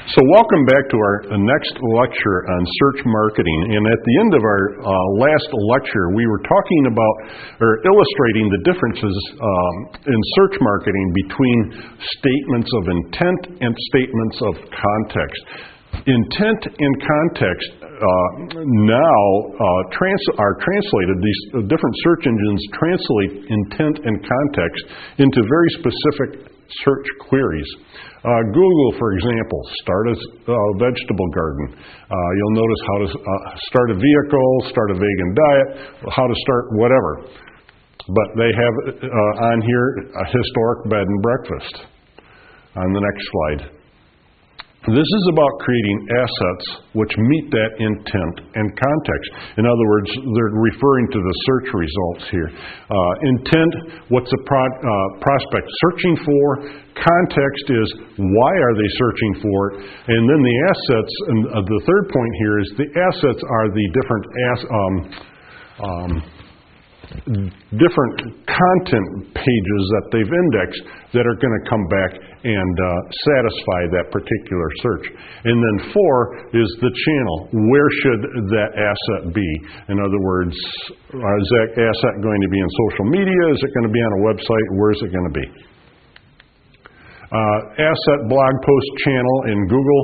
So welcome back to our next lecture on search marketing. And at the end of our last lecture, we were talking about or illustrating the differences in search marketing between statements of intent and statements of context. Intent and context now are translated. These different search engines translate intent and context into very specific search queries. Google, for example, start a vegetable garden. You'll notice how to start a vehicle, start a vegan diet, how to start whatever. But they have on here a historic bed and breakfast on the next slide. This is about creating assets which meet that intent and context. In other words, they're referring to the search results here. Intent, what's a prospect searching for? Context is why are they searching for it? And then the assets, and the third point here is the assets are the different content pages that they've indexed that are going to come back and satisfy that particular search. And then 4 is the channel. Where should that asset be? In other words, is that asset going to be in social media? Is it going to be on a website? Where is it going to be? Asset blog post channel in Google.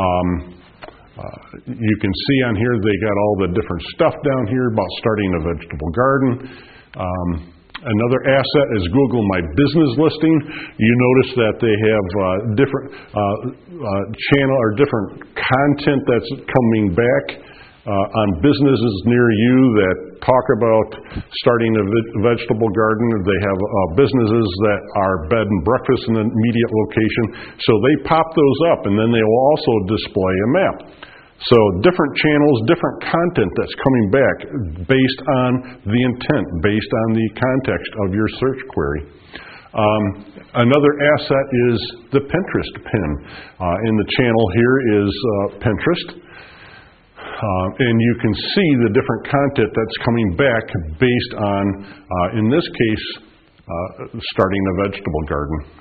You can see on here they got all the different stuff down here about starting a vegetable garden. Another asset is Google My Business listing. You notice that they have different channel or different content that's coming back on businesses near you that talk about starting a vegetable garden. They have businesses that are bed and breakfast in an immediate location. So they pop those up, and then they will also display a map. So different channels, different content that's coming back based on the intent, based on the context of your search query. Another asset is the Pinterest pin. In the channel here is Pinterest. And you can see the different content that's coming back based on, in this case, starting a vegetable garden.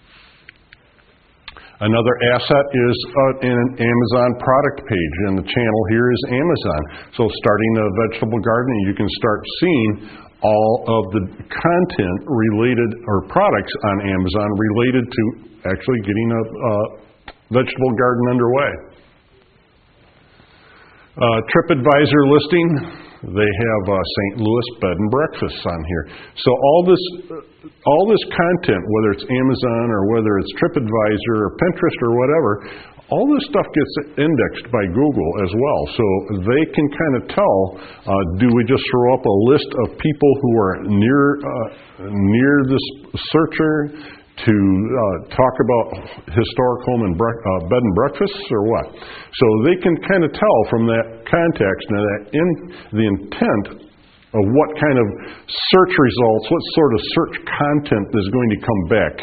Another asset is an Amazon product page, and the channel here is Amazon. So starting a vegetable garden, you can start seeing all of the content related or products on Amazon related to actually getting a vegetable garden underway. TripAdvisor listing, they have St. Louis bed and breakfasts on here. So all this content, whether it's Amazon or whether it's TripAdvisor or Pinterest or whatever, all this stuff gets indexed by Google as well. So they can kind of tell, do we just throw up a list of people who are near this searcher to talk about historic home and bed and breakfasts or what? So they can kind of tell from that context and that in the intent of what kind of search results, what sort of search content is going to come back.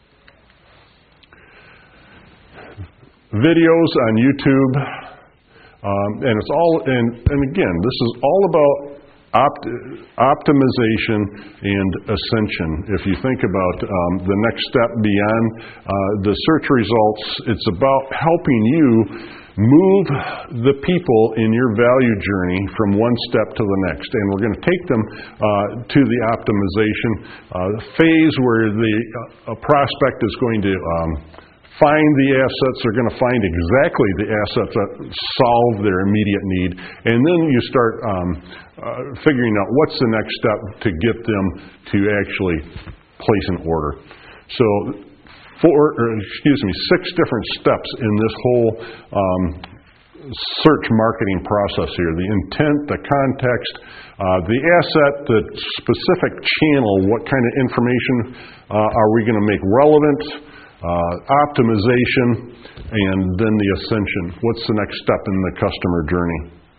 Videos on YouTube, and it's all, and again, this is all about optimization and ascension. If you think about the next step beyond the search results, it's about helping you move the people in your value journey from one step to the next. And we're going to take them to the optimization phase where the prospect is going to find the assets. They're going to find exactly the assets that solve their immediate need. And then you start figuring out what's the next step to get them to actually place an order. So 6 different steps in this whole search marketing process here. The intent, the context, the asset, the specific channel, what kind of information are we going to make relevant, optimization, and then the ascension. What's the next step in the customer journey?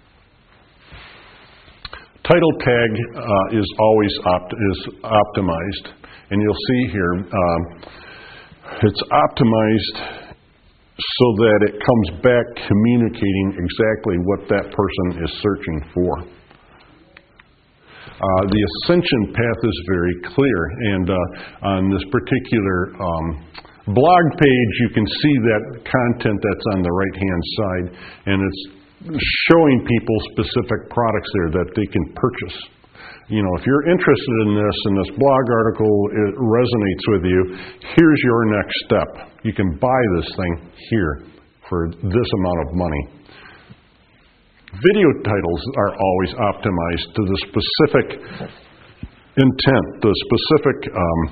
Title tag is always optimized, and you'll see here it's optimized so that it comes back communicating exactly what that person is searching for. The ascension path is very clear, and on this particular blog page, you can see that content that's on the right-hand side, and it's showing people specific products there that they can purchase. You know, if you're interested in this and this blog article it resonates with you, here's your next step. You can buy this thing here for this amount of money. Video titles are always optimized to the specific intent, the specific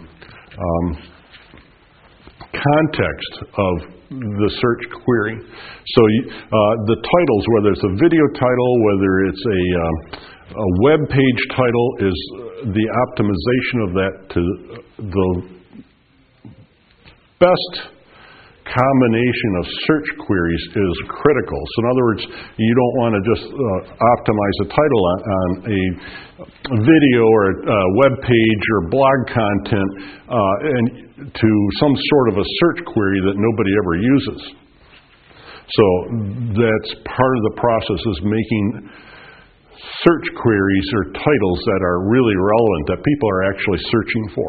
context of the search query. So the titles, whether it's a video title, whether it's a web page title, is the optimization of that to the best combination of search queries is critical. So in other words, you don't want to just optimize a title on a video or a web page or blog content and to some sort of a search query that nobody ever uses. So that's part of the process, is making search queries or titles that are really relevant, that people are actually searching for.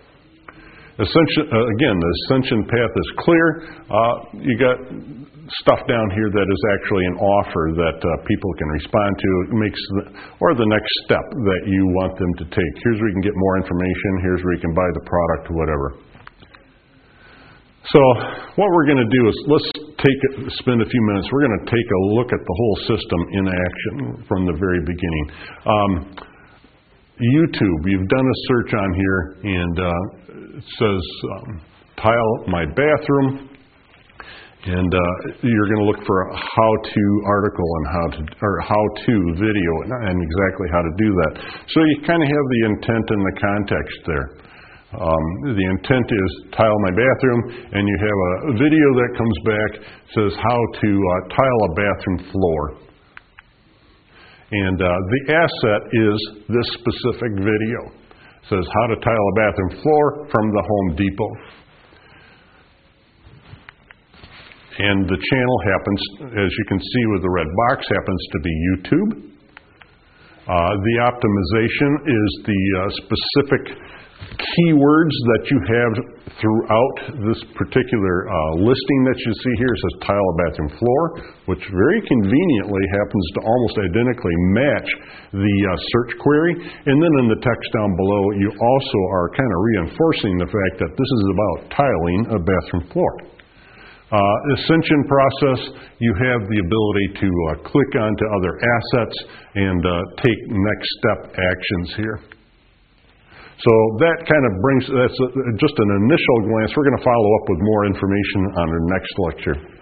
Again, the ascension path is clear. You got stuff down here that is actually an offer that people can respond to. It makes or the next step that you want them to take. Here's where you can get more information. Here's where you can buy the product, whatever. So what we're going to do is spend a few minutes. We're going to take a look at the whole system in action from the very beginning. YouTube, you've done a search on here, and it says tile my bathroom, and you're going to look for a how-to article on how-to video and exactly how to do that. So you kind of have the intent and the context there. The intent is tile my bathroom, and you have a video that comes back, says how to tile a bathroom floor. And the asset is this specific video. It says how to tile a bathroom floor from the Home Depot. And the channel happens, as you can see with the red box, happens to be YouTube. The optimization is the specific keywords that you have throughout this particular listing that you see here. It says tile a bathroom floor, which very conveniently happens to almost identically match the search query. And then in the text down below, you also are kind of reinforcing the fact that this is about tiling a bathroom floor. Ascension process, you have the ability to click onto other assets and take next step actions here. So that kind of brings, that's just an initial glance. We're going to follow up with more information on our next lecture.